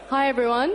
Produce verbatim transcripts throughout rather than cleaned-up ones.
Hi everyone.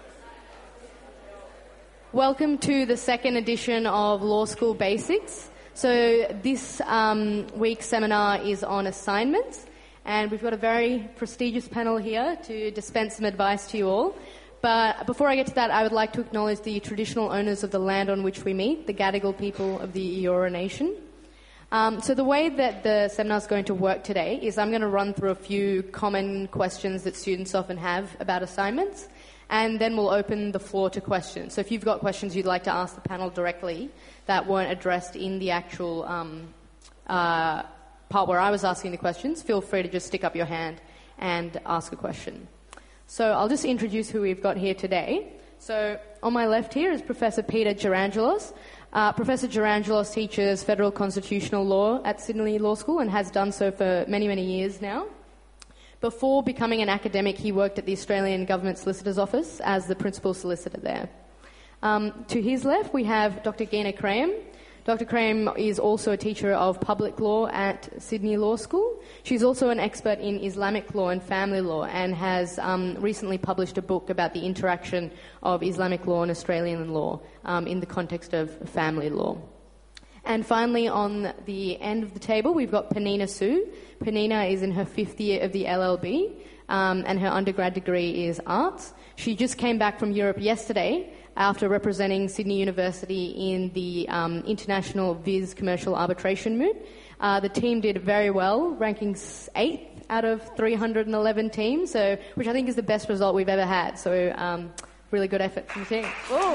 Welcome to the second edition of Law School Basics. So this um, week's seminar is on assignments, and we've got a very prestigious panel here to dispense some advice to you all. But before I get to that, I would like to acknowledge the traditional owners of the land on which we meet, the Gadigal people of the Eora Nation. Um, so the way that the seminar is going to work today is I'm going to run through a few common questions that students often have about assignments, and then we'll open the floor to questions. So if you've got questions you'd like to ask the panel directly that weren't addressed in the actual um, uh, part where I was asking the questions, feel free to just stick up your hand and ask a question. So I'll just introduce who we've got here today. So on my left here is Professor Peter Gerangelos. Uh, Professor Gerangelos teaches federal constitutional law at Sydney Law School and has done so for many, many years now. Before becoming an academic, he worked at the Australian Government Solicitor's Office as the principal solicitor there. Um, to his left, we have Doctor Gina Graham. Doctor Graham is also a teacher of public law at Sydney Law School. She's also an expert in Islamic law and family law and has um, recently published a book about the interaction of Islamic law and Australian law um, in the context of family law. And finally, on the end of the table, we've got Panina Su. Panina is in her fifth year of the L L B, um, and her undergrad degree is arts. She just came back from Europe yesterday after representing Sydney University in the um, International Viz Commercial Arbitration Moot. Uh, the team did very well, ranking eighth out of three hundred eleven teams, so which I think is the best result we've ever had. So um, really good effort from the team.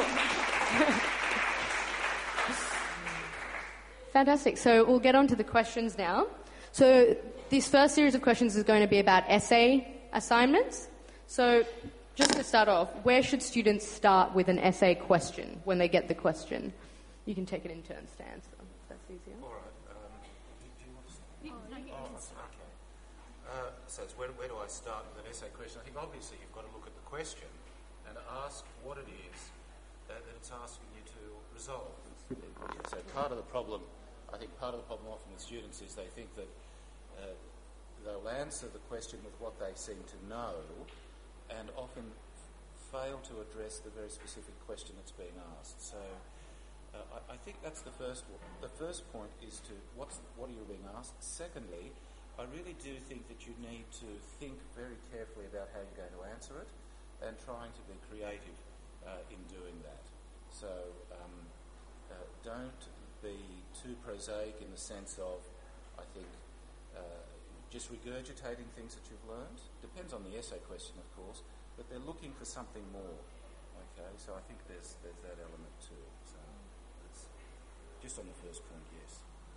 Fantastic. So we'll get on to the questions now. So this first series of questions is going to be about essay assignments. So just to start off, where should students start with an essay question when they get the question? You can take it in turns to answer, if that's easier. All right. Um, do, do you want to start? Oh, oh, okay. Uh, so it's where, where do I start with an essay question? I think obviously you've got to look at the question and ask what it is that, that it's asking you to resolve. So part of the problem, I think part of the problem often with students is they think that uh, they'll answer the question with what they seem to know, and often fail to address the very specific question that's being asked. So uh, I, I think that's the first one. The first point is to what's, what are you being asked? Secondly, I really do think that you need to think very carefully about how you're going to answer it and trying to be creative uh, in doing that. So um, uh, don't be too prosaic in the sense of, I think, uh, just regurgitating things that you've learned. Depends on the essay question, of course, but they're looking for something more. Okay, so I think there's there's that element too. So it's just on the first point, yes.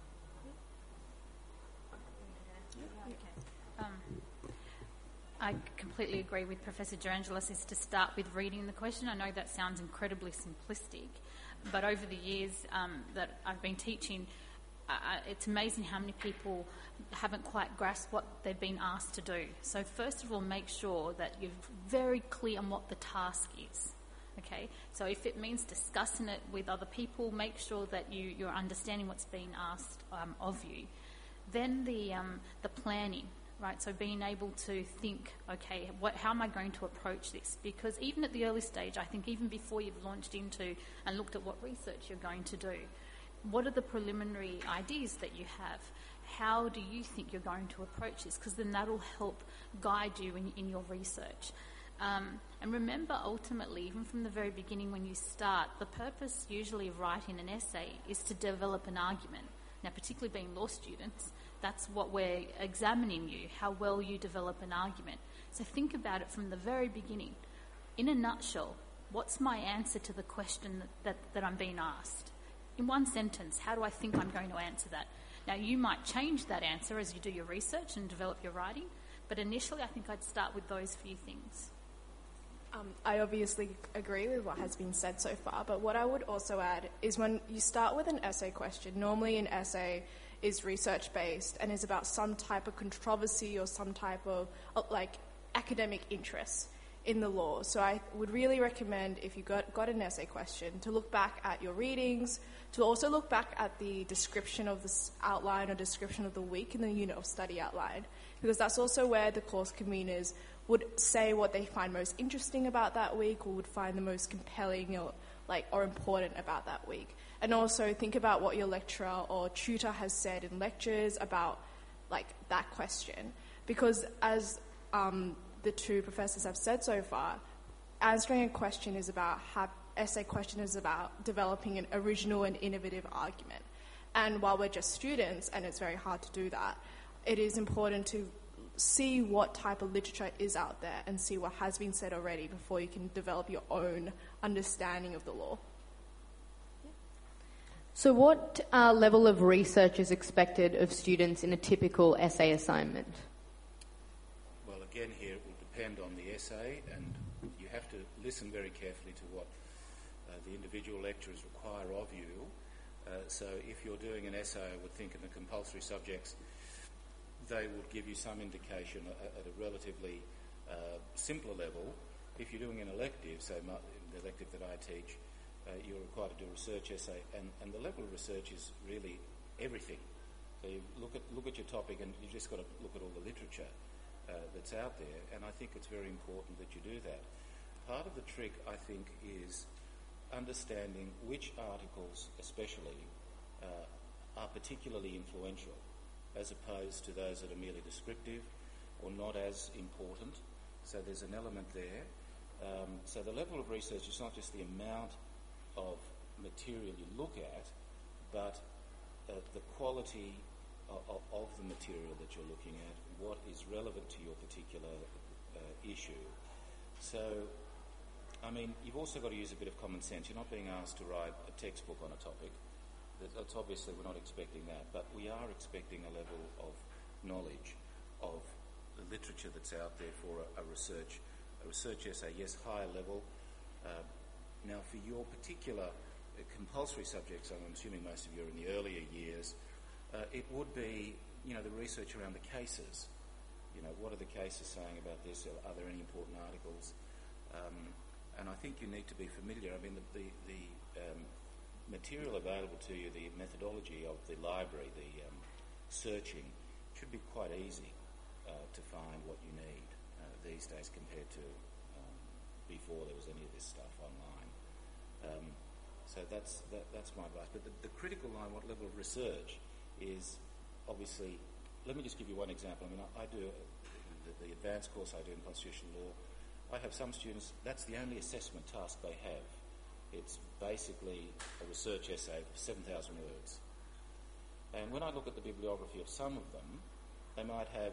Okay. Um, I completely agree with Professor Gerangelos is to start with reading the question. I know that sounds incredibly simplistic, but over the years um, that I've been teaching, Uh, it's amazing how many people haven't quite grasped what they've been asked to do. So first of all, make sure that you're very clear on what the task is. Okay, so if it means discussing it with other people, make sure that you, you're understanding what's being asked um, of you. Then the um, the planning, right? So being able to think, okay, what, how am I going to approach this? Because even at the early stage, I think even before you've launched into and looked at what research you're going to do, what are the preliminary ideas that you have? How do you think you're going to approach this? Because then that'll help guide you in, in your research. Um, and remember, ultimately, even from the very beginning when you start, the purpose usually of writing an essay is to develop an argument. Now, particularly being law students, that's what we're examining you, how well you develop an argument. So think about it from the very beginning. In a nutshell, what's my answer to the question that, that, that I'm being asked? In one sentence, how do I think I'm going to answer that? Now, you might change that answer as you do your research and develop your writing, but initially I think I'd start with those few things. Um, I obviously agree with what has been said so far, but what I would also add is when you start with an essay question, normally an essay is research-based and is about some type of controversy or some type of, of like academic interest in the law. So I would really recommend, if you got, got an essay question, to look back at your readings, to also look back at the description of this outline or description of the week in the unit of study outline, because that's also where the course conveners would say what they find most interesting about that week or would find the most compelling or like or important about that week. And also think about what your lecturer or tutor has said in lectures about like that question. Because as um, the two professors have said so far, answering a question is about, have, essay question is about developing an original and innovative argument. And while we're just students, and it's very hard to do that, it is important to see what type of literature is out there and see what has been said already before you can develop your own understanding of the law. So what uh, level of research is expected of students in a typical essay assignment? Well, again, here it will depend on the essay, and you have to listen very carefully to what uh, the individual lecturers require of you. Uh, so if you're doing an essay, I would think in the compulsory subjects, they would give you some indication at a relatively uh, simpler level. If you're doing an elective, say my, the elective that I teach, uh, you're required to do a research essay, and, and the level of research is really everything. So you look at look at your topic, and you've just got to look at all the literature uh, that's out there, and I think it's very important that you do that. Part of the trick, I think, is understanding which articles, especially, uh, are particularly influential, as opposed to those that are merely descriptive or not as important. So there's an element there. Um, so the level of research is not just the amount of material you look at, but uh, the quality of, of the material that you're looking at, what is relevant to your particular uh, issue. So, I mean, you've also got to use a bit of common sense. You're not being asked to write a textbook on a topic. That's obviously, we're not expecting that, but we are expecting a level of knowledge of the literature that's out there for a, a research a research essay. Yes, higher level. Uh, now, for your particular uh, compulsory subjects, I'm assuming most of you are in the earlier years, uh, it would be, you know, the research around the cases. You know, what are the cases saying about this? Are there any important articles? Um, and I think you need to be familiar. I mean, the, the, the um, material available to you, the methodology of the library, the um, searching, should be quite easy uh, to find what you need uh, these days compared to um, before there was any of this stuff online. Um, so that's that, that's my advice. But the, the critical line, what level of research, is obviously. Let me just give you one example. I mean, I, I do the, the advanced course I do in constitutional law. I have some students. That's the only assessment task they have. It's basically a research essay of seven thousand words. And when I look at the bibliography of some of them, they might have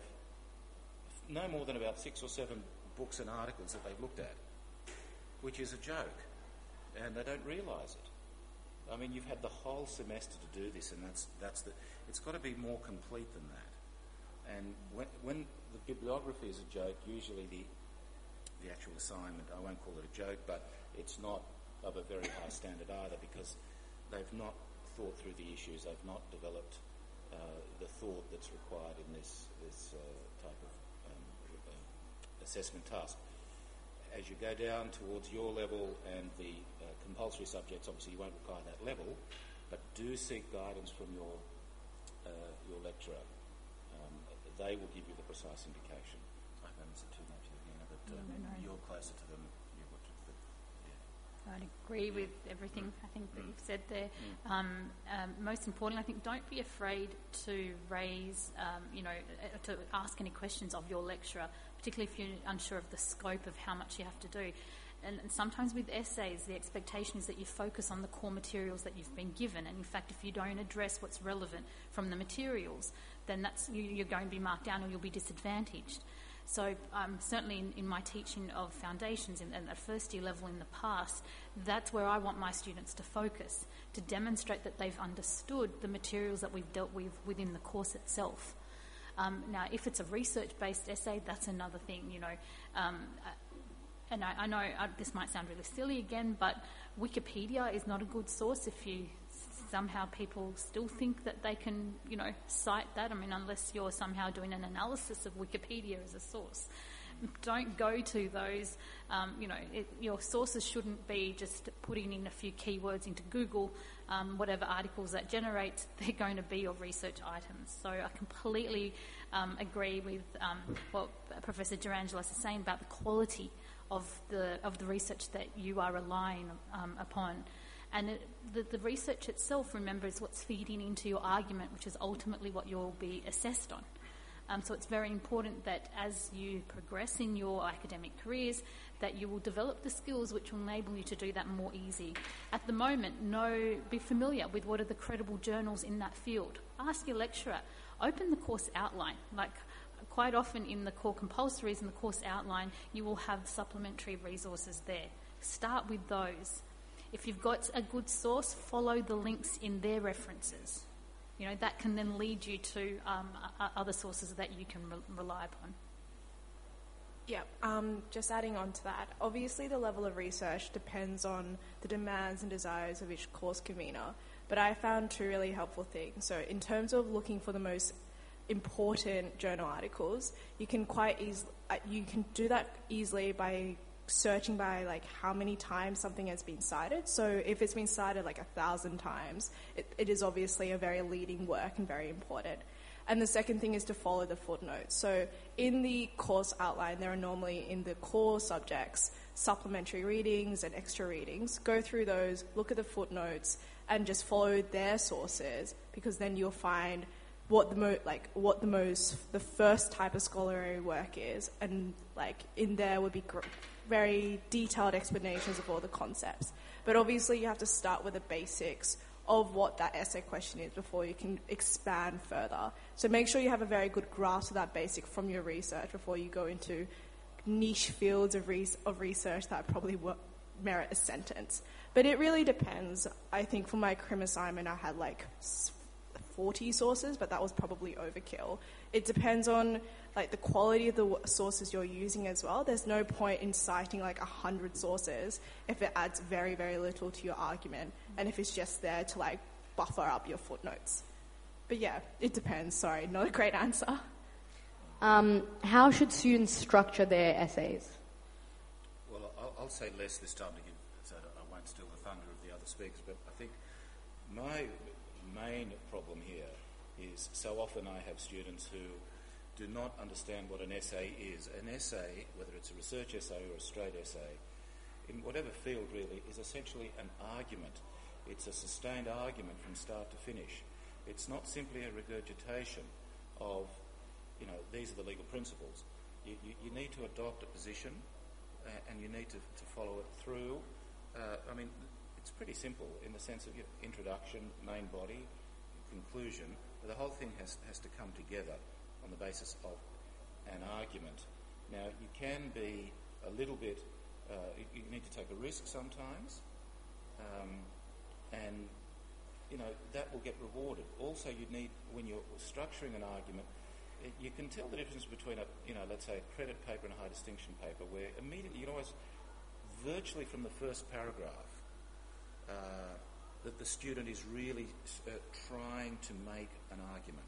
no more than about six or seven books and articles that they've looked at, which is a joke, and they don't realise it. I mean, you've had the whole semester to do this, and that's that's the. It's got to be more complete than that. And when, when the bibliography is a joke, usually the the actual assignment, I won't call it a joke, but it's not of a very high standard either, because they've not thought through the issues, they've not developed uh, the thought that's required in this this uh, type of um, uh, assessment task. As you go down towards your level and the uh, compulsory subjects, obviously you won't require that level, but do seek guidance from your uh, your lecturer. Um, they will give you the precise indication. I haven't answered too much again, but uh, no, no, no. you're closer to them. You've got to, but, yeah. I'd agree with everything I think that you've said there. Um, um, most importantly, I think don't be afraid to raise, um, you know, uh, to ask any questions of your lecturer, particularly if you're unsure of the scope of how much you have to do. And, and sometimes with essays, the expectation is that you focus on the core materials that you've been given. And in fact, if you don't address what's relevant from the materials, then that's you, you're going to be marked down or you'll be disadvantaged. So um, certainly in, in my teaching of foundations in, at first year level in the past, that's where I want my students to focus, to demonstrate that they've understood the materials that we've dealt with within the course itself. Um, now, if it's a research-based essay, that's another thing, you know. Um, and I, I know uh, this might sound really silly again, but Wikipedia is not a good source if you somehow people still think that they can, you know, cite that. I mean, unless you're somehow doing an analysis of Wikipedia as a source. Don't go to those, um, you know, it, your sources shouldn't be just putting in a few keywords into Google, um, whatever articles that generate, they're going to be your research items. So I completely um, agree with um, what Professor Gerangelos is saying about the quality of the of the research that you are relying um, upon. And it, the, the research itself, remember, is what's feeding into your argument, which is ultimately what you'll be assessed on. Um, so it's very important that as you progress in your academic careers, that you will develop the skills which will enable you to do that more easy. At the moment, know, be familiar with what are the credible journals in that field. Ask your lecturer. Open the course outline. Like quite often in the core compulsories and the course outline, you will have supplementary resources there. Start with those. If you've got a good source, follow the links in their references. You know, that can then lead you to um, other sources that you can re- rely upon. Yeah, um, just adding on to that, obviously the level of research depends on the demands and desires of each course convener, but I found two really helpful things. So in terms of looking for the most important journal articles, you can quite easily, uh, you can do that easily by searching by like how many times something has been cited. So if it's been cited like a thousand times, it, it is obviously a very leading work and very important. And the second thing is to follow the footnotes. So in the course outline, there are normally in the core subjects supplementary readings and extra readings. Go through those, look at the footnotes, and just follow their sources, because then you'll find what the mo- like what the most the first type of scholarly work is, and like in there would be gr- very detailed explanations of all the concepts. But obviously you have to start with the basics of what that essay question is before you can expand further. So make sure you have a very good grasp of that basic from your research before you go into niche fields of, re- of research that probably w- merit a sentence. But it really depends. I think for my crim assignment I had like forty sources, but that was probably overkill. It depends on like the quality of the w- sources you're using as well. There's no point in citing like a hundred sources if it adds very, very little to your argument, and if it's just there to like buffer up your footnotes. But yeah, it depends. Sorry, not a great answer. Um, how should students structure their essays? Well, I'll, I'll say less this time to give, so I won't steal the thunder of the other speakers, but I think my main problem here is so often I have students who do not understand what an essay is. An essay, whether it's a research essay or a straight essay, in whatever field really, is essentially an argument. It's a sustained argument from start to finish. It's not simply a regurgitation of, you know, these are the legal principles. You, you, you need to adopt a position uh, and you need to, to follow it through. Uh, I mean, it's pretty simple in the sense of your introduction, main body, conclusion, but the whole thing has, has to come together on the basis of an argument. Now, you can be a little bit, uh, you, you need to take a risk sometimes, um, and, you know, that will get rewarded. Also, you need, when you're structuring an argument, it, you can tell the difference between a, you know, let's say a credit paper and a high distinction paper, where immediately you can always, virtually from the first paragraph, Uh, that the student is really uh, trying to make an argument.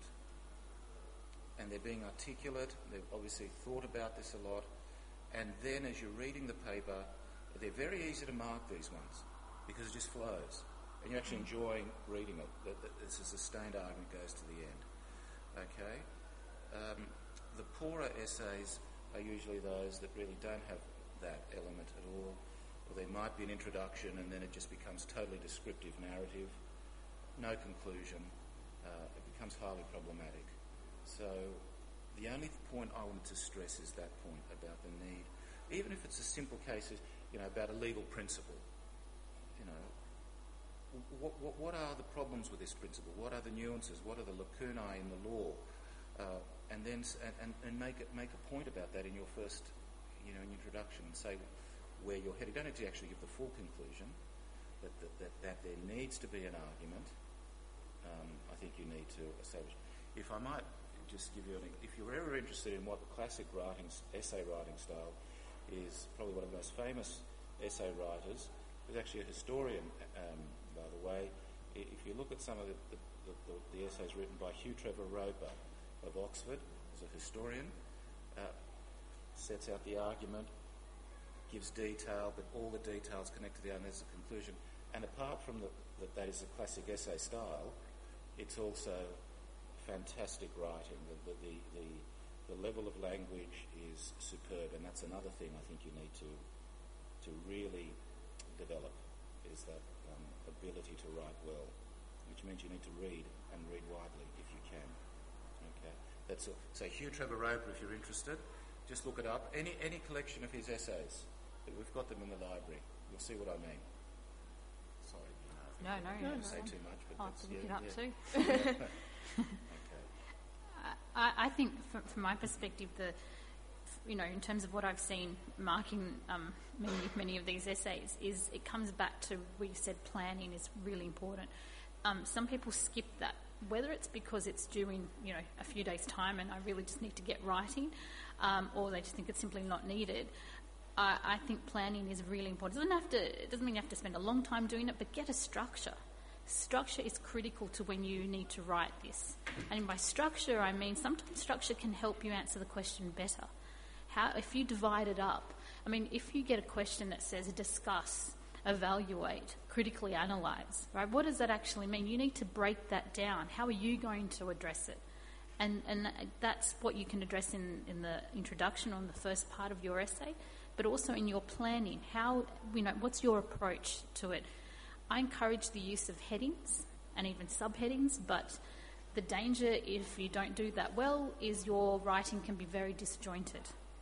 And they're being articulate, they've obviously thought about this a lot, and then as you're reading the paper, they're very easy to mark, these ones, because it just flows. And you're actually enjoying reading it. That, that this is a sustained argument goes to the end. Okay? Um, the poorer essays are usually those that really don't have that element at all. Or there might be an introduction and then it just becomes totally descriptive narrative, no conclusion, uh, it becomes highly problematic. So the only point I wanted to stress is that point about the need, even if it's a simple case, you know, about a legal principle. You know, what, what, what are the problems with this principle? What are the nuances? What are the lacunae in the law? Uh, and then and, and make it, make a point about that in your first, you know, introduction, and say where you're headed. You don't need to actually give the full conclusion, but that, that, that there needs to be an argument. Um, I think you need to establish. If I might just give you an, if you're ever interested in what the classic writing, essay writing style is, probably one of the most famous essay writers, who's actually a historian, um, by the way. If you look at some of the, the, the, the essays written by Hugh Trevor Roper of Oxford, as a historian, uh, sets out the argument, gives detail, but all the details connect to the end as a conclusion. And apart from the, that that is a classic essay style, it's also fantastic writing. The, the, the, the, the level of language is superb, and that's another thing I think you need to to really develop, is that um, ability to write well, which means you need to read and read widely if you can. Okay, that's all. So Hugh Trevor Roper, if you're interested, just look it up. Any any collection of his essays, we've got them in the library. You'll see what I mean. Sorry. No, no, I no. don't say too much, but I'll have that's, to look yeah, it up yeah. too. Okay. I, I think, from, from my perspective, the you know, in terms of what I've seen marking um, many many of these essays, is it comes back to where you said planning is really important. Um, some people skip that, whether it's because it's due in you know a few days' time and I really just need to get writing, um, or they just think it's simply not needed. I, I think planning is really important. It doesn't have to. It doesn't mean you have to spend a long time doing it, but get a structure. Structure is critical to when you need to write this. And by structure, I mean sometimes structure can help you answer the question better. How, if you divide it up, I mean, if you get a question that says discuss, evaluate, critically analyse, right? What does that actually mean? You need to break that down. How are you going to address it? And and that's what you can address in, in the introduction on the first part of your essay, but also in your planning. How, you know, what's your approach to it? I encourage the use of headings and even subheadings, but the danger if you don't do that well is your writing can be very disjointed.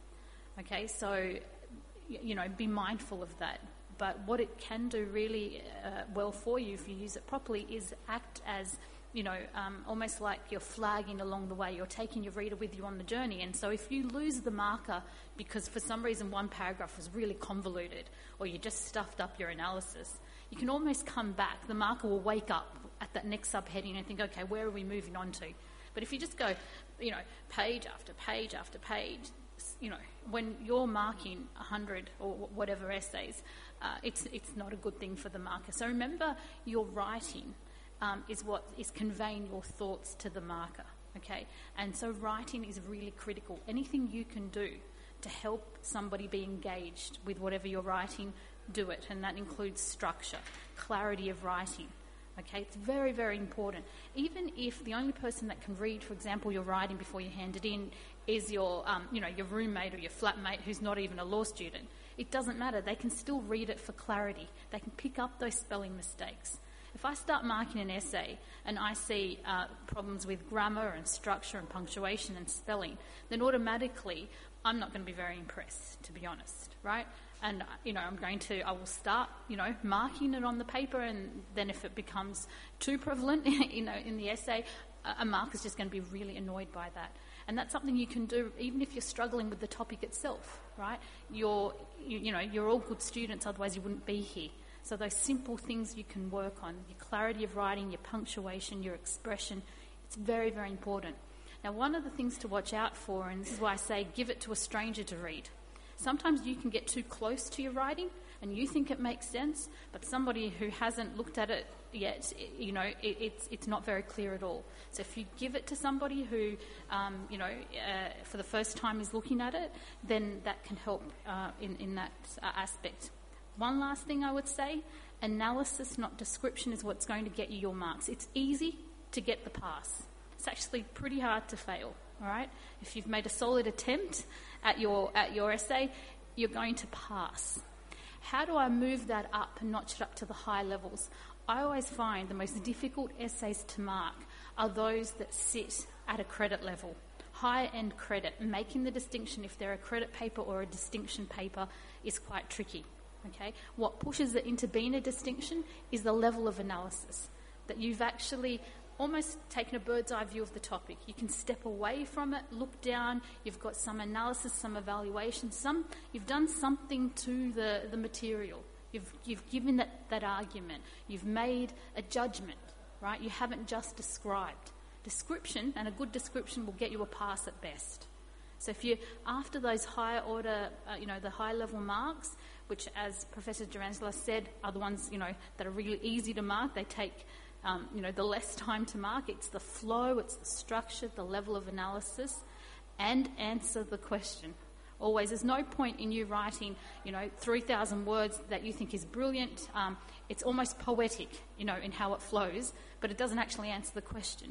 Okay, so, you know, be mindful of that. But what it can do really uh, well for you if you use it properly is act as, you know, um, almost like you're flagging along the way. You're taking your reader with you on the journey. And so if you lose the marker because for some reason one paragraph was really convoluted or you just stuffed up your analysis, you can almost come back. The marker will wake up at that next subheading and think, okay, where are we moving on to? But if you just go, you know, page after page after page, you know, when you're marking one hundred or whatever essays, uh, it's it's not a good thing for the marker. So remember, your writing um, is what is conveying your thoughts to the marker, okay? And so writing is really critical. Anything you can do to help somebody be engaged with whatever you're writing, do it. And that includes structure, clarity of writing. Okay, it's very, very important. Even if the only person that can read, for example, your writing before you hand it in is your, um, you know, your roommate or your flatmate who's not even a law student, it doesn't matter. They can still read it for clarity. They can pick up those spelling mistakes. If I start marking an essay and I see uh, problems with grammar and structure and punctuation and spelling, then automatically I'm not going to be very impressed, to be honest, right? And, you know, I'm going to, I will start, you know, marking it on the paper, and then if it becomes too prevalent, you know, in the essay, a marker's just going to be really annoyed by that. And that's something you can do even if you're struggling with the topic itself, right? You're, you, you know, you're all good students, otherwise you wouldn't be here. So those simple things you can work on, your clarity of writing, your punctuation, your expression, it's very, very important. Now, one of the things to watch out for, and this is why I say give it to a stranger to read. Sometimes you can get too close to your writing and you think it makes sense, but somebody who hasn't looked at it yet, you know, it, it's it's not very clear at all. So if you give it to somebody who, um, you know, uh, for the first time is looking at it, then that can help uh, in, in that uh, aspect. One last thing I would say, analysis, not description, is what's going to get you your marks. It's easy to get the pass. It's actually pretty hard to fail, all right? If you've made a solid attempt at your at your essay, you're going to pass. How do I move that up and notch it up to the high levels? I always find the most difficult essays to mark are those that sit at a credit level, high-end credit. Making the distinction if they're a credit paper or a distinction paper is quite tricky, okay? What pushes it into being a distinction is the level of analysis, that you've actually almost taken a bird's eye view of the topic. You can step away from it, look down, you've got some analysis, some evaluation, some you've done something to the, the material. You've you've given that, that argument. You've made a judgment, right? You haven't just described. Description, and a good description will get you a pass at best. So if you, after those higher order, uh, you know, the high level marks, which as Professor Durangela said, are the ones, you know, that are really easy to mark, they take Um, you know, the less time to mark. It's the flow, it's the structure, the level of analysis, and answer the question. Always, there's no point in you writing, you know, three thousand words that you think is brilliant. Um, it's almost poetic, you know, in how it flows, but it doesn't actually answer the question.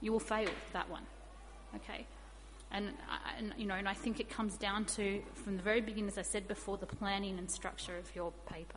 you will fail that one. Okay? And, I- and you know, and I think it comes down to, from the very beginning, as I said before, the planning and structure of your paper.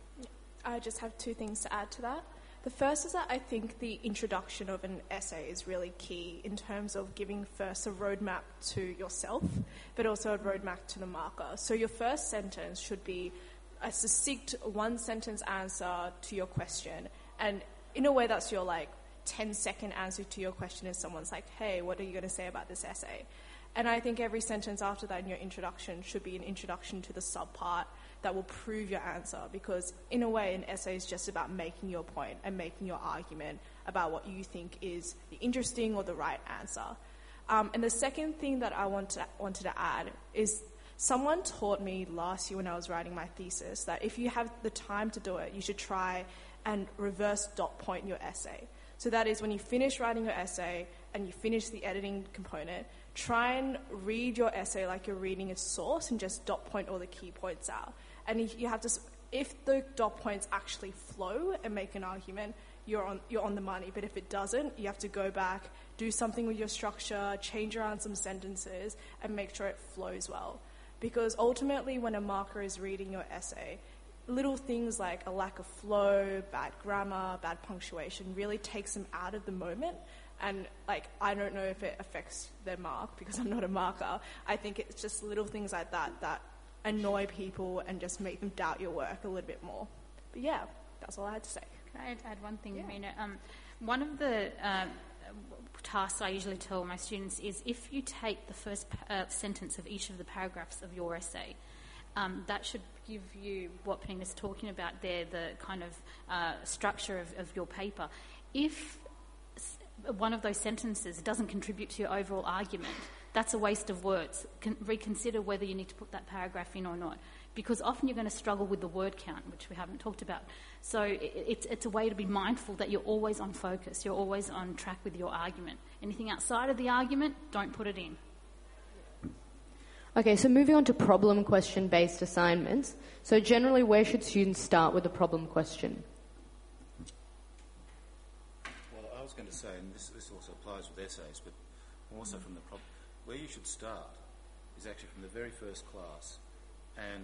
I just have two things to add to that. The first is that I think the introduction of an essay is really key in terms of giving first a roadmap to yourself, but also a roadmap to the marker. So your first sentence should be a succinct one-sentence answer to your question, and in a way that's your like ten-second answer to your question if someone's like, hey, what are you going to say about this essay? And I think every sentence after that in your introduction should be an introduction to the subpart that will prove your answer, because in a way an essay is just about making your point and making your argument about what you think is the interesting or the right answer. Um, and the second thing that I want to, wanted to add is someone taught me last year when I was writing my thesis that if you have the time to do it, you should try and reverse dot point your essay. So that is, when you finish writing your essay and you finish the editing component, try and read your essay like you're reading its source and just dot point all the key points out. And if you have to, if the dot points actually flow and make an argument, you're on you're on the money. But if it doesn't, you have to go back, do something with your structure, change around some sentences, and make sure it flows well. Because ultimately, when a marker is reading your essay, little things like a lack of flow, bad grammar, bad punctuation really takes them out of the moment. And like, I don't know if it affects their mark because I'm not a marker. I think it's just little things like that that annoy people and just make them doubt your work a little bit more. But yeah, that's all I had to say. Can I add, add one thing, Yeah. Rena? Um, one of the um, tasks I usually tell my students is if you take the first uh, sentence of each of the paragraphs of your essay, um, that should give you what Penina's talking about there, the kind of uh, structure of, of your paper. If one of those sentences doesn't contribute to your overall argument, that's a waste of words. Con- reconsider whether you need to put that paragraph in or not, because often you're going to struggle with the word count, which we haven't talked about. So it, it's, it's a way to be mindful that you're always on focus, you're always on track with your argument. Anything outside of the argument, don't put it in. Okay, so moving on to problem question-based assignments. So generally, where should students start with a problem question? Well, I was going to say, and this, this also applies with essays, but also from the problem, where you should start is actually from the very first class and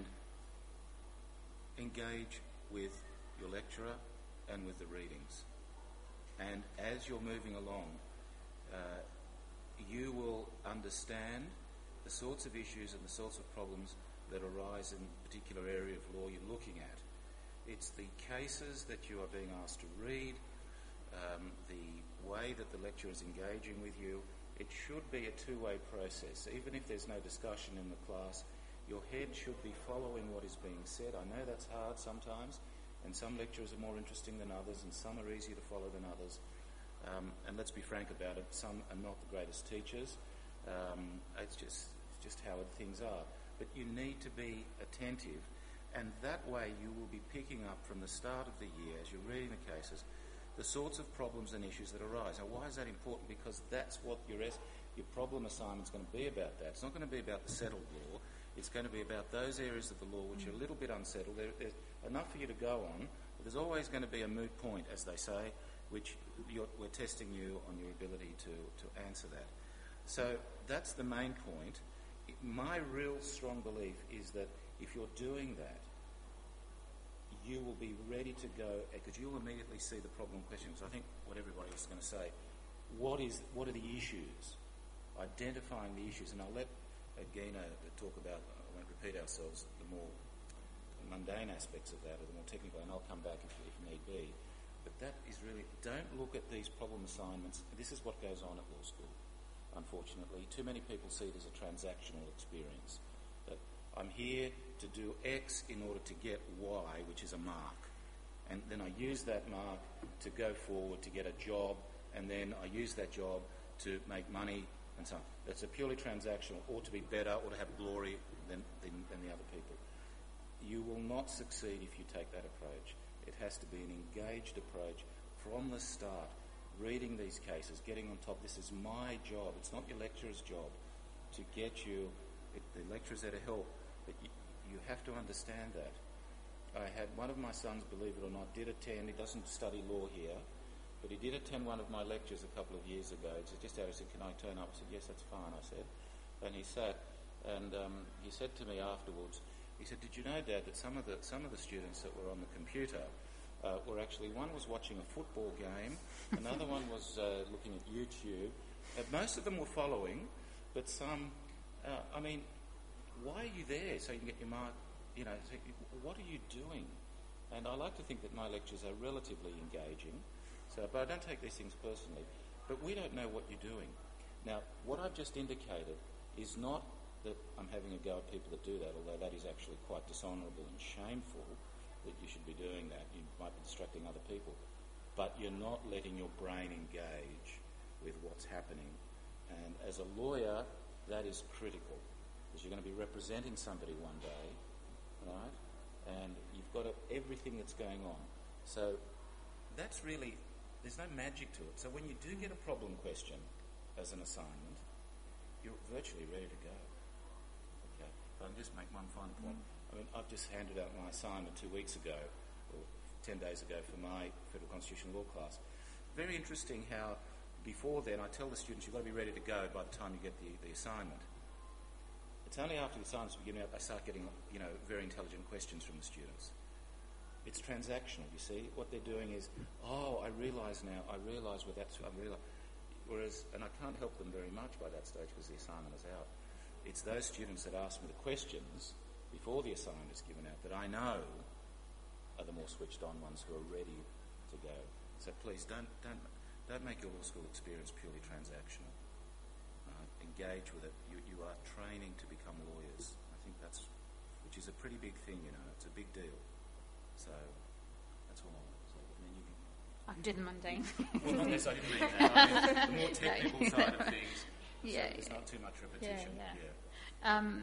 engage with your lecturer and with the readings. And as you're moving along, uh, you will understand the sorts of issues and the sorts of problems that arise in a particular area of law you're looking at. It's the cases that you are being asked to read, um, the way that the lecturer is engaging with you. It should be a two-way process. Even if there's no discussion in the class, your head should be following what is being said. I know that's hard sometimes, and some lecturers are more interesting than others, and some are easier to follow than others. Um, and let's be frank about it, some are not the greatest teachers. Um, it's just it's just how things are. But you need to be attentive, and that way you will be picking up from the start of the year, as you're reading the cases, the sorts of problems and issues that arise. Now, why is that important? Because that's what your es- your problem assignment's going to be about. That it's not going to be about the settled law. It's going to be about those areas of the law which are a little bit unsettled. There, there's enough for you to go on, but there's always going to be a moot point, as they say, which you're, we're testing you on your ability to, to answer that. So that's the main point. My real strong belief is that if you're doing that, you will be ready to go, because you'll immediately see the problem questions. I think what everybody is going to say, what is what are the issues? Identifying the issues, and I'll let uh, Gina talk about, I won't repeat ourselves, the more mundane aspects of that, or the more technical, and I'll come back if, if need be. But that is really, don't look at these problem assignments. This is what goes on at law school, unfortunately. Too many people see it as a transactional experience. That I'm here to do X in order to get Y, which is a mark. And then I use that mark to go forward to get a job, and then I use that job to make money and so on. That's a purely transactional, or to be better, or to have glory than, than, than the other people. You will not succeed if you take that approach. It has to be an engaged approach from the start, reading these cases, getting on top. This is my job. It's not your lecturer's job to get you. It, the lecturer's there to help, but you, you have to understand that. I had one of my sons, believe it or not, did attend. He doesn't study law here, But he did attend one of my lectures a couple of years ago. He said, just out, he said, can I turn up? I said, yes, that's fine, I said. And he sat, and um, he said to me afterwards, he said, did you know, Dad, that some of the some of the students that were on the computer uh, were actually, one was watching a football game, another one was uh, looking at YouTube. Uh, most of them were following, but some, uh, I mean, why are you there? So you can get your mark, you know, so what are you doing? And I like to think that my lectures are relatively engaging, so, but I don't take these things personally. But we don't know what you're doing. Now, what I've just indicated is not that I'm having a go at people that do that, although that is actually quite dishonourable and shameful that you should be doing that. You might be distracting other people. But you're not letting your brain engage with what's happening. And as a lawyer, that is critical, because you're going to be representing somebody one day, right? And you've got to, everything that's going on. So that's really, there's no magic to it. So when you do get a problem question as an assignment, you're virtually ready to go. Okay, but I'll just make one final point. I mean, I've just handed out my assignment two weeks ago, or ten days ago, for my Federal Constitutional Law class. Very interesting how before then I tell the students you've got to be ready to go by the time you get the, the assignment. It's only after the assignments are given out they start getting, you know, very intelligent questions from the students. It's transactional, you see. What they're doing is, oh, I realise now, I realise where that's, I realise. Whereas, and I can't help them very much by that stage because the assignment is out. It's those students that ask me the questions before the assignment is given out that I know are the more switched on ones who are ready to go. So please don't don't don't make your law school experience purely transactional. Uh, engage with it. You you are training to become lawyers. I think that's, which is a pretty big thing, you know. It's a big deal. So that's all I want to say. I mean, you can, I did the mundane. well, not this, I didn't mean that. I mean, the more technical side of things. Yeah, so there's yeah. not too much repetition. Yeah, yeah. yeah. Um,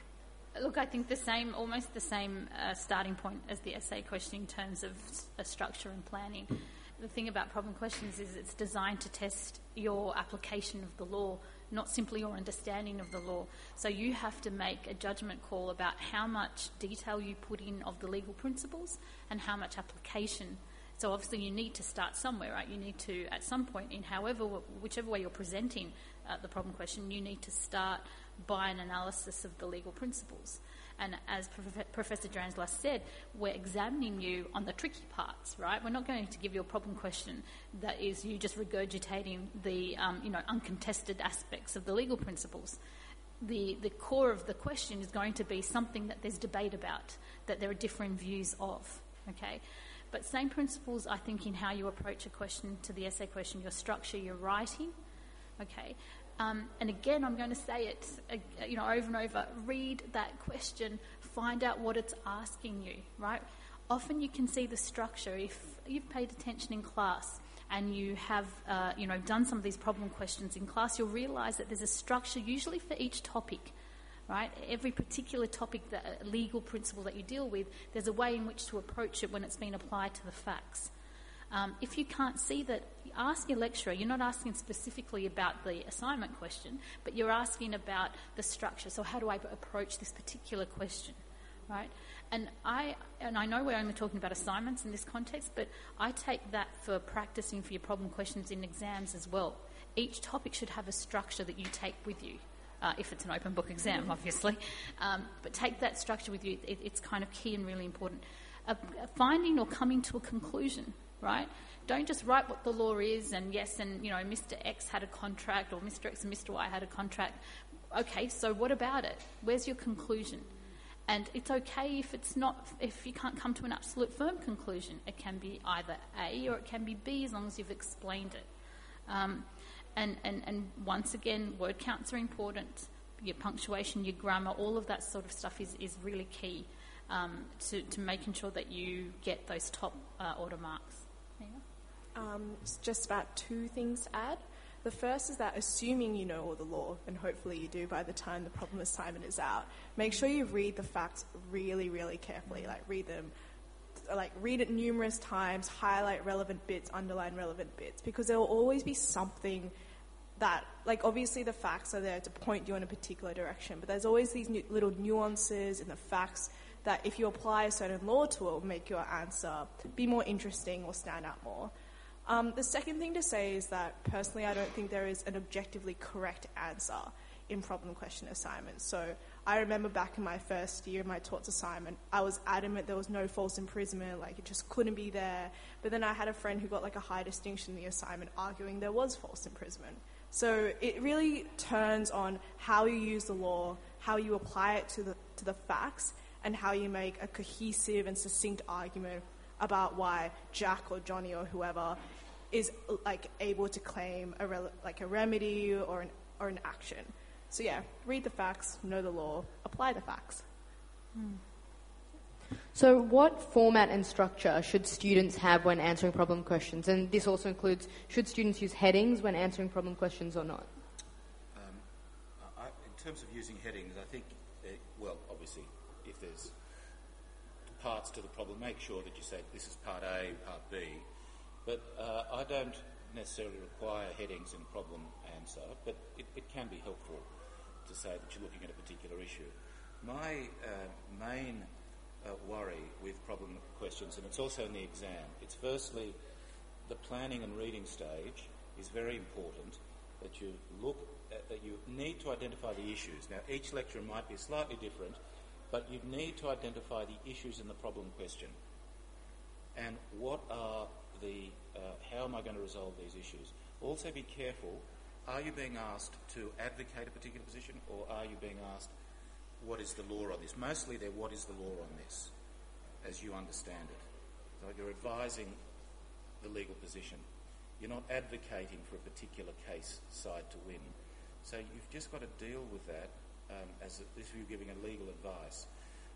look, I think the same, almost the same uh, starting point as the essay question in terms of s- uh, structure and planning. The thing about problem questions is it's designed to test your application of the law, not simply your understanding of the law. So you have to make a judgment call about how much detail you put in of the legal principles and how much application. So obviously you need to start somewhere, right? You need to, at some point, in however, whichever way you're presenting uh, the problem question, you need to start by an analysis of the legal principles. And as Prof- Professor Drangela said, we're examining you on the tricky parts, right? We're not going to give you a problem question that is you just regurgitating the, um, you know, uncontested aspects of the legal principles. The the core of the question is going to be something that there's debate about, that there are different views of, okay? But same principles, I think, in how you approach a question to the essay question, your structure, your writing, okay? Um, and again, I'm going to say it, uh, you know, over and over. Read that question, find out what it's asking you, right? Often you can see the structure. If you've paid attention in class and you have, uh, you know, done some of these problem questions in class, you'll realise that there's a structure usually for each topic, right? Every particular topic, that uh, legal principle that you deal with, there's a way in which to approach it when it's been applied to the facts. Um, if you can't see that, ask your lecturer. You're not asking specifically about the assignment question, but you're asking about the structure. So how do I approach this particular question, right? And I and I know we're only talking about assignments in this context, but I take that for practicing for your problem questions in exams as well. Each topic should have a structure that you take with you, uh, if it's an open book exam, obviously. Um, but take that structure with you. It, it's kind of key and really important. Uh, finding or coming to a conclusion, right? Don't just write what the law is and yes, and, you know, Mister X had a contract or Mister X and Mister Y had a contract. Okay, so what about it? Where's your conclusion? And it's okay if it's not, if you can't come to an absolute firm conclusion. It can be either A or it can be B as long as you've explained it. Um, and, and, and once again, word counts are important. Your punctuation, your grammar, all of that sort of stuff is, is really key um, to, to making sure that you get those top uh, order marks. Yeah. Um, it's just about two things to add. The first is that assuming you know all the law, and hopefully you do by the time the problem assignment is out, make sure you read the facts really, really carefully. Like read them, like read it numerous times, highlight relevant bits, underline relevant bits, because there will always be something that, like obviously the facts are there to point you in a particular direction, but there's always these nu- little nuances in the facts that if you apply a certain law to it will make your answer be more interesting or stand out more. Um, the second thing to say is that personally I don't think there is an objectively correct answer in problem question assignments. So I remember back in my first year, my torts assignment, I was adamant there was no false imprisonment, like it just couldn't be there. But then I had a friend who got like a high distinction in the assignment arguing there was false imprisonment. So it really turns on how you use the law, how you apply it to the to the facts, and how you make a cohesive and succinct argument about why Jack or Johnny or whoever is like able to claim a rel- like a remedy or an or an action. So yeah, read the facts, know the law, apply the facts. Hmm. So what format and structure should students have when answering problem questions? And this also includes, should students use headings when answering problem questions or not? Um, I, in terms of using headings, I think, uh, well, obviously, if there's parts to the problem, make sure that you say this is part A, part B. But uh, I don't necessarily require headings in problem answer, but it, it can be helpful to say that you're looking at a particular issue. My uh, main uh, worry with problem questions, and it's also in the exam, it's firstly the planning and reading stage is very important, that you look at, that you need to identify the issues. Now, each lecture might be slightly different, but you need to identify the issues in the problem question. And what are the, uh, how am I going to resolve these issues? Also be careful, are you being asked to advocate a particular position, or are you being asked, what is the law on this? Mostly they're, what is the law on this, as you understand it. So you're advising the legal position. You're not advocating for a particular case side to win. So you've just got to deal with that um, as if you're giving a legal advice.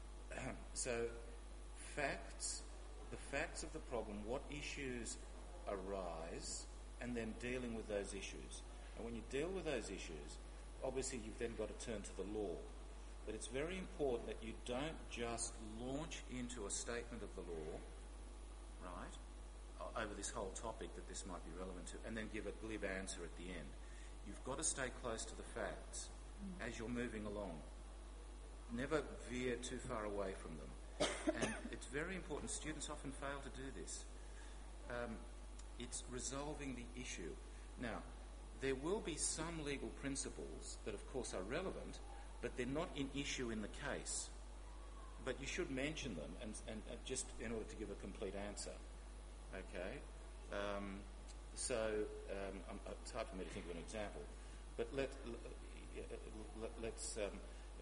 So facts, the facts of the problem, what issues arise, and then dealing with those issues. And when you deal with those issues, obviously you've then got to turn to the law. But it's very important that you don't just launch into a statement of the law, right, over this whole topic that this might be relevant to, and then give a glib answer at the end. You've got to stay close to the facts mm. as you're moving along. Never veer too far away from them. And it's very important. Students often fail to do this. Um, it's resolving the issue. Now, there will be some legal principles that, of course, are relevant, but they're not in issue in the case. But you should mention them, and, and, and just in order to give a complete answer. Okay? Um, so, um, um, it's hard for me to think of an example, but let, let, let's... Um,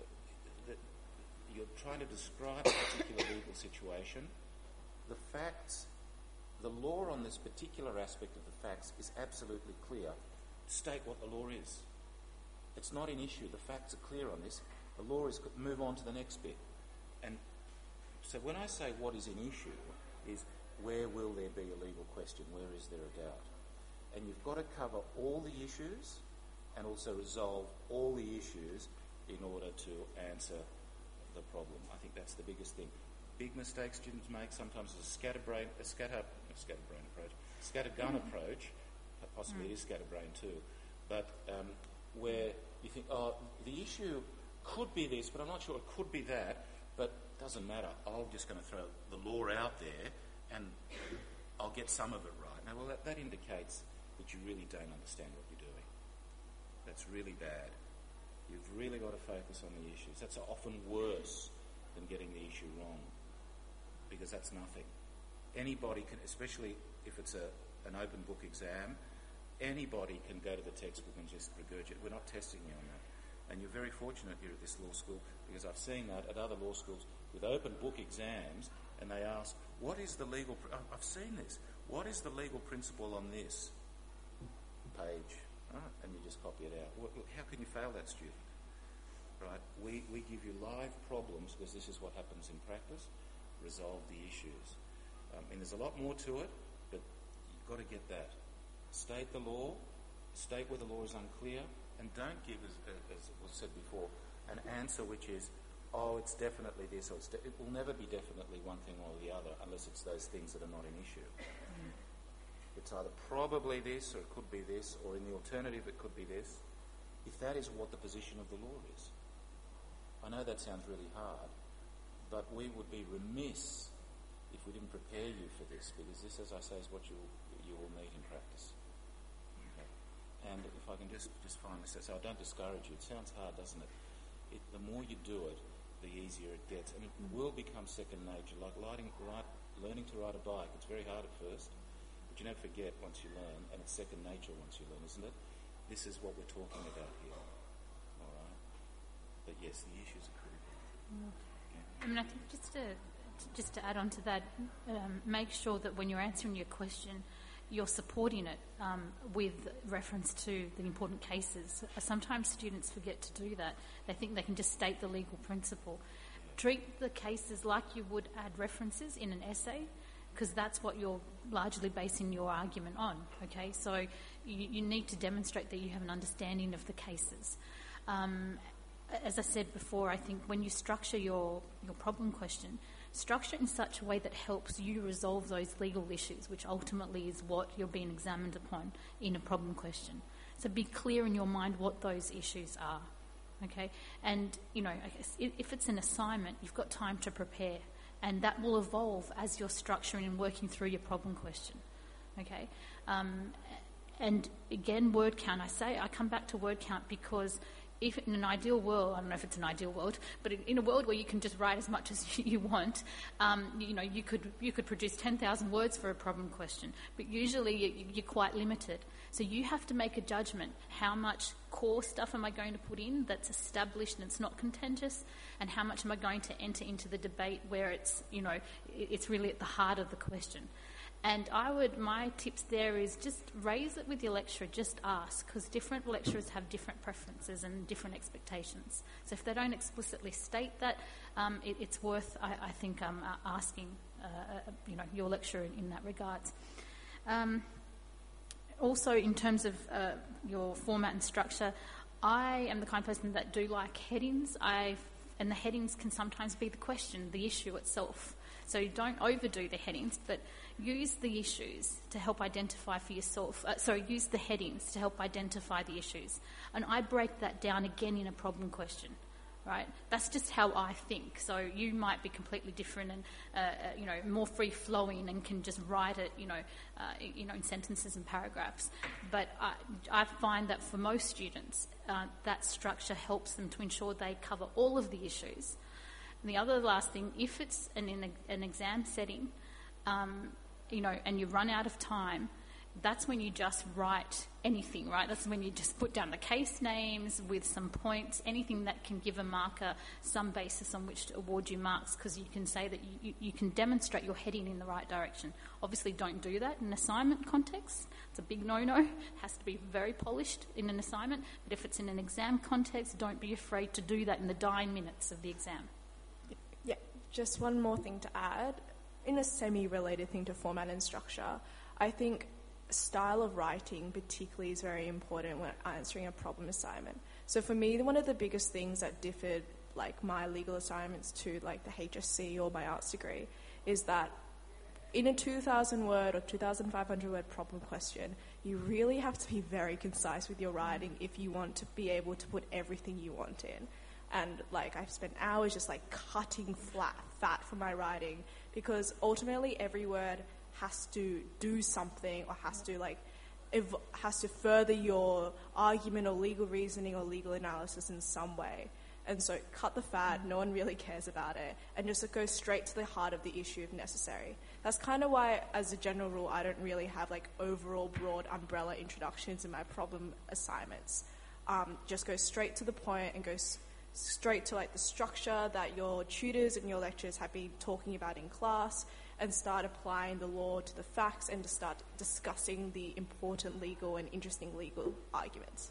you're trying to describe a particular legal situation. The facts, the law on this particular aspect of the facts is absolutely clear. State what the law is. It's not in issue. The facts are clear on this. The law is, move on to the next bit. And so when I say what is in issue, is where will there be a legal question? Where is there a doubt? And you've got to cover all the issues and also resolve all the issues in order to answer the problem. I think that's the biggest thing. Big mistakes students make sometimes is a scatterbrain, a scatter, a scatterbrain approach, scattergun mm. approach. Possibly mm. it is scatterbrain too, but um, where you think, oh, the issue could be this, but I'm not sure. It could be that, but it doesn't matter. I'm just going to throw the law out there, and I'll get some of it right. Now, well, that, that indicates that you really don't understand what you're doing. That's really bad. You've really got to focus on the issues. That's often worse than getting the issue wrong, because that's nothing. Anybody can, especially if it's a, an open book exam, anybody can go to the textbook and just regurgitate. We're not testing you on that. And you're very fortunate here at this law school, because I've seen that at other law schools with open book exams, and they ask, what is the legal... Pr- I've seen this. What is the legal principle on this page? Right, and you just copy it out. How can you fail that student? Right? We, we give you live problems, because this is what happens in practice. Resolve the issues. Um, and there's a lot more to it, but you've got to get that. State the law, state where the law is unclear, and don't give, as, as was said before, an answer which is, oh, it's definitely this, or it's de- it will never be definitely one thing or the other, unless it's those things that are not an issue. Mm. It's either probably this, or it could be this, or in the alternative it could be this, if that is what the position of the law is. I know that sounds really hard, but we would be remiss if we didn't prepare prepare you for this, because this, as I say, is what you you will meet in practice. Okay. And if I can just, just finally say, so I don't discourage you. It sounds hard, doesn't it? it? The more you do it, the easier it gets. And it will become second nature, like lighting, light, learning to ride a bike. It's very hard at first, but you never forget once you learn, and it's second nature once you learn, isn't it? This is what we're talking about here. All right? But yes, the issues are critical. Okay. I mean, I think just to, just to add on to that, um, make sure that when you're answering your question, you're supporting it um, with reference to the important cases. Sometimes students forget to do that. They think they can just state the legal principle. Treat the cases like you would add references in an essay, because that's what you're largely basing your argument on, okay? So you, you need to demonstrate that you have an understanding of the cases. Um, as I said before, I think when you structure your, your problem question, structure it in such a way that helps you resolve those legal issues, which ultimately is what you're being examined upon in a problem question. So be clear in your mind what those issues are, okay? And, you know, I guess if it's an assignment, you've got time to prepare, and that will evolve as you're structuring and working through your problem question, okay? Um, and again, word count, I say, I come back to word count because if in an ideal world, I don't know if it's an ideal world, but in, in a world where you can just write as much as you want, um, you know, you could you could produce ten thousand words for a problem question, but usually you, you're quite limited. So you have to make a judgment. How much core stuff am I going to put in that's established and it's not contentious, and how much am I going to enter into the debate where it's, you know, it's really at the heart of the question. And I would, my tips there is just raise it with your lecturer, just ask, because different lecturers have different preferences and different expectations. So if they don't explicitly state that, um, it, it's worth, I, I think, um, asking, uh, you know, your lecturer in, in that regard. Um, also, in terms of uh, your format and structure, I am the kind of person that do like headings. I and the headings can sometimes be the question, the issue itself. So don't overdo the headings, but use the issues to help identify for yourself. Uh, sorry, use the headings to help identify the issues. And I break that down again in a problem question, right? That's just how I think. So you might be completely different and, uh, uh, you know, more free-flowing and can just write it, you know, uh, you know, in sentences and paragraphs. But I, I find that for most students, uh, that structure helps them to ensure they cover all of the issues. And the other last thing, if it's an, in a, an exam setting, um, you know, and you run out of time, that's when you just write anything, right? That's when you just put down the case names with some points, anything that can give a marker some basis on which to award you marks, because you can say that you, you can demonstrate you're heading in the right direction. Obviously, don't do that in an assignment context. It's a big no-no. It has to be very polished in an assignment. But if it's in an exam context, don't be afraid to do that in the dying minutes of the exam. Yeah, just one more thing to add. In a semi-related thing to format and structure, I think style of writing particularly is very important when answering a problem assignment. So for me, one of the biggest things that differed like my legal assignments to like the H S C or my arts degree is that in a two thousand word or two thousand five hundred word problem question, you really have to be very concise with your writing if you want to be able to put everything you want in. And like I've spent hours just like cutting flat fat from my writing, because ultimately every word has to do something or has to like ev- has to further your argument or legal reasoning or legal analysis in some way. And so cut the fat, no one really cares about it, and just go straight to the heart of the issue if necessary. That's kind of why, as a general rule, I don't really have like overall broad umbrella introductions in my problem assignments. Um, just go straight to the point and go s- straight to like the structure that your tutors and your lecturers have been talking about in class, and start applying the law to the facts and to start discussing the important legal and interesting legal arguments.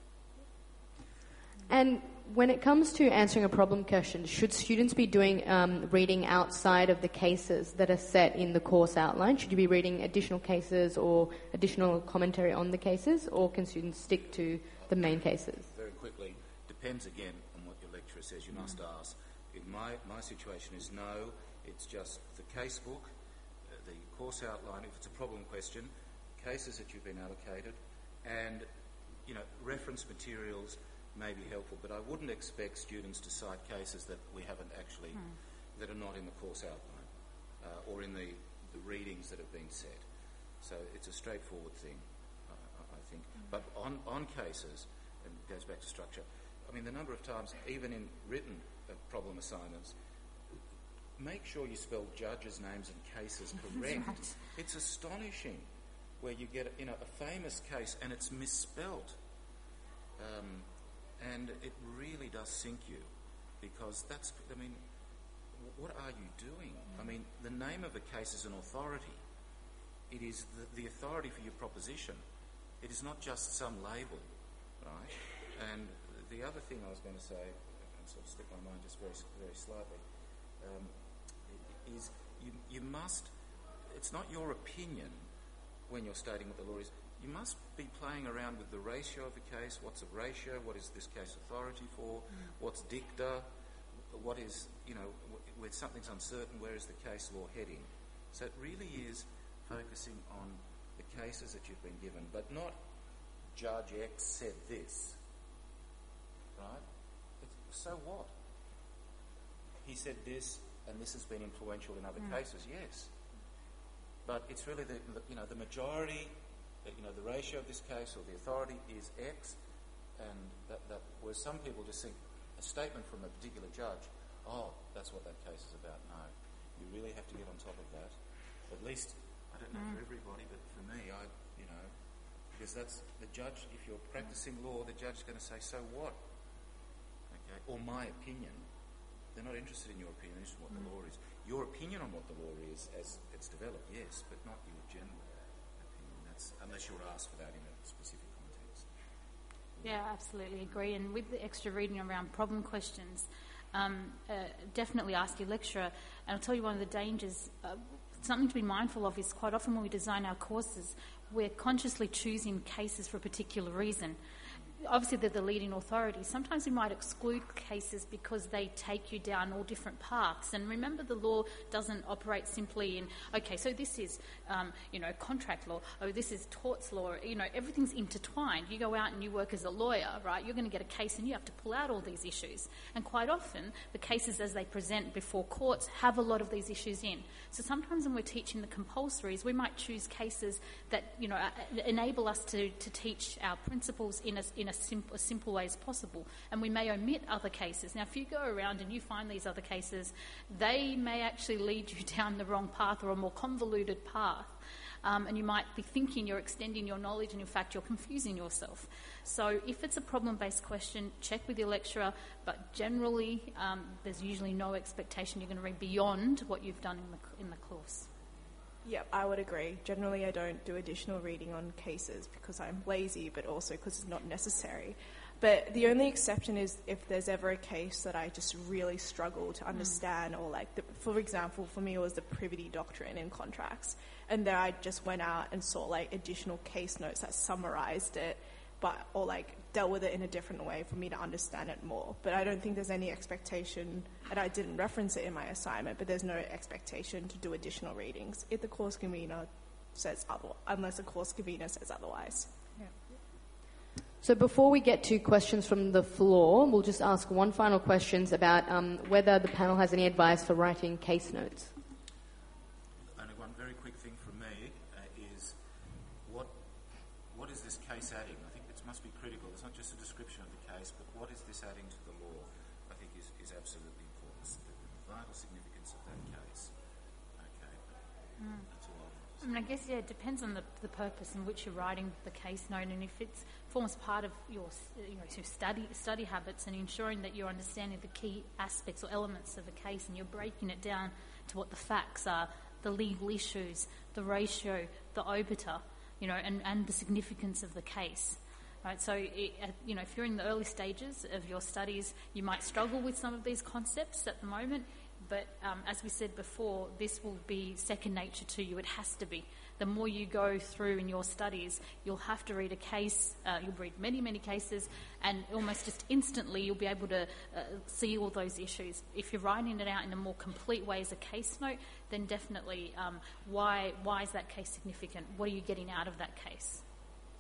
And when it comes to answering a problem question, should students be doing um, reading outside of the cases that are set in the course outline? Should you be reading additional cases or additional commentary on the cases, or can students stick to the main cases? Very quickly, depends again on what your lecturer says. You must ask. In my, my situation is no, it's just the case book, uh, the course outline, if it's a problem question, cases that you've been allocated, and, you know, reference materials may be helpful, but I wouldn't expect students to cite cases that we haven't actually, mm. that are not in the course outline uh, or in the, the readings that have been set. So it's a straightforward thing, uh, I think. But on, on cases, and it goes back to structure, I mean, the number of times, even in written uh, problem assignments, make sure you spell judges' names and cases correct. Right. It's astonishing where you get, you know, a famous case and it's misspelt. Um, and it really does sink you, because that's, I mean, what are you doing? I mean, the name of a case is an authority. It is the, the authority for your proposition. It is not just some label, right? And the other thing I was going to say, and sort of slip my mind just very, very slightly, um, is you, you must, it's not your opinion when you're stating what the law is. You must be playing around with the ratio of the case. What's a ratio? What is this case authority for? Mm. What's dicta? What is, you know, where something's uncertain, where is the case law heading? So it really is focusing on the cases that you've been given, but not Judge X said this, right? It's, so what? He said this, and this has been influential in other mm. cases, yes. But it's really the, the, you know, the majority, you know, the ratio of this case or the authority is X, and that, that where some people just think a statement from a particular judge, oh, that's what that case is about. No, you really have to get on top of that. At least, I don't know mm. for everybody, but for me, I, you know, because that's the judge. If you're practicing law, the judge is going to say, "So what?" Okay, or my opinion. They're not interested in your opinion. This is what mm. the law is. Your opinion on what the law is, as it's developed, yes, but not your general opinion. That's unless you're asked for that in a specific context. Yeah, absolutely agree. And with the extra reading around problem questions, um, uh, definitely ask your lecturer. And I'll tell you one of the dangers, uh, something to be mindful of is quite often when we design our courses, we're consciously choosing cases for a particular reason. Obviously, they're the leading authority. Sometimes we might exclude cases because they take you down all different paths. And remember, the law doesn't operate simply in, okay, so this is, um, you know, contract law. Oh, this is torts law. You know, everything's intertwined. You go out and you work as a lawyer, right? You're going to get a case and you have to pull out all these issues. And quite often, the cases as they present before courts have a lot of these issues in. So sometimes when we're teaching the compulsories, we might choose cases that, you know, enable us to, to teach our principles in a, in a As simple, as simple way as possible, and we may omit other cases. Now, if you go around and you find these other cases, they may actually lead you down the wrong path or a more convoluted path, um, and you might be thinking you're extending your knowledge, and in fact you're confusing yourself. So if it's a problem-based question, check with your lecturer, but generally um, there's usually no expectation you're going to read beyond what you've done in the, in the course. Yep, I would agree. Generally, I don't do additional reading on cases because I'm lazy, but also because it's not necessary. But the only exception is if there's ever a case that I just really struggle to understand, mm. or like, the, for example, for me it was the privity doctrine in contracts, and then I just went out and saw like additional case notes that summarized it, but or like dealt with it in a different way for me to understand it more. But I don't think there's any expectation, and I didn't reference it in my assignment, but there's no expectation to do additional readings if the course convener says otherwise, unless the course convener says otherwise. Yeah. So before we get to questions from the floor, we'll just ask one final question about um, whether the panel has any advice for writing case notes. Only one very quick thing from me uh, is what what is this case adding? I think it must be critical. It's not just a description of the case, but what is this adding to the law? I think is, is absolutely important. It's the vital significance of that case. Okay, mm. That's all I want to say. I mean, I guess, yeah, it depends on the, the purpose in which you're writing the case note, and if it forms part of your, you know, your study study habits and ensuring that you're understanding the key aspects or elements of a case, and you're breaking it down to what the facts are, the legal issues, the ratio, the obiter, you know, and, and the significance of the case. Right, so, it, uh, you know, if you're in the early stages of your studies, you might struggle with some of these concepts at the moment, but um, as we said before, this will be second nature to you. It has to be. The more you go through in your studies, you'll have to read a case, uh, you'll read many, many cases, and almost just instantly you'll be able to uh, see all those issues. If you're writing it out in a more complete way as a case note, then definitely um, why, why is that case significant? What are you getting out of that case?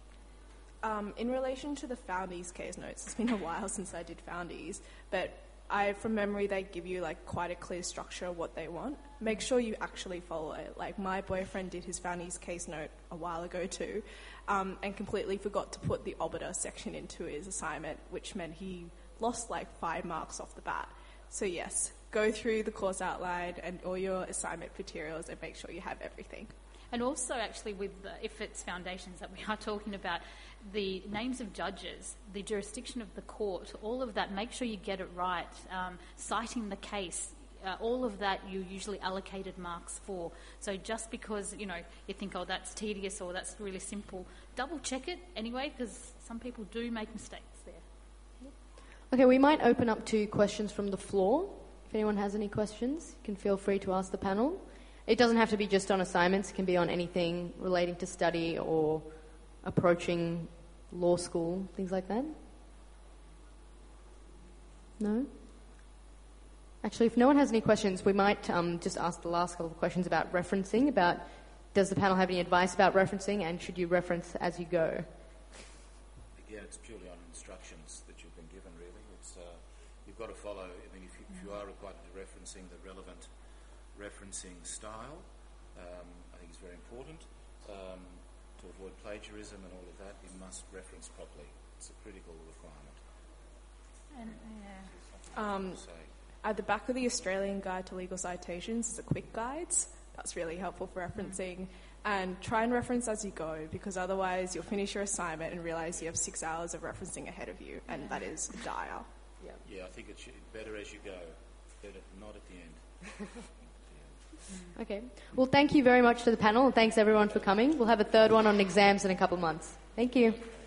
Um, in relation to the Foundies case notes, it's been a while since I did Foundies, but I, from memory, they give you like quite a clear structure of what they want. Make sure you actually follow it. Like my boyfriend did his Fanny's case note a while ago too, um, and completely forgot to put the obiter section into his assignment, which meant he lost like five marks off the bat. So yes, go through the course outline and all your assignment materials and make sure you have everything. And also, actually, with the, if it's foundations that we are talking about, the names of judges, the jurisdiction of the court, all of that, make sure you get it right. Um, citing the case, uh, all of that you usually allocated marks for. So just because, you know, you think, oh, that's tedious or that's really simple, double check it anyway, because some people do make mistakes there. Okay, we might open up to questions from the floor. If anyone has any questions, you can feel free to ask the panel. It doesn't have to be just on assignments. It can be on anything relating to study or approaching law school, things like that. No? Actually, if no one has any questions, we might um, just ask the last couple of questions about referencing, about does the panel have any advice about referencing, and should you reference as you go? Again, it's purely on instructions that you've been given, really. It's uh, you've got to follow, I mean, if you, if you are required to do referencing, the relevant referencing style, um, I think is very important. Um, to avoid plagiarism and all of that, you must reference properly. It's a critical requirement. And, yeah. Um, at the back of the Australian Guide to Legal Citations is a quick guides. That's really helpful for referencing. Mm. And try and reference as you go, because otherwise you'll finish your assignment and realise you have six hours of referencing ahead of you, and that is dire. Yeah, yeah I think it's better as you go, better not at the end. Okay. Well, thank you very much to the panel, and thanks everyone for coming. We'll have a third one on exams in a couple of months. Thank you.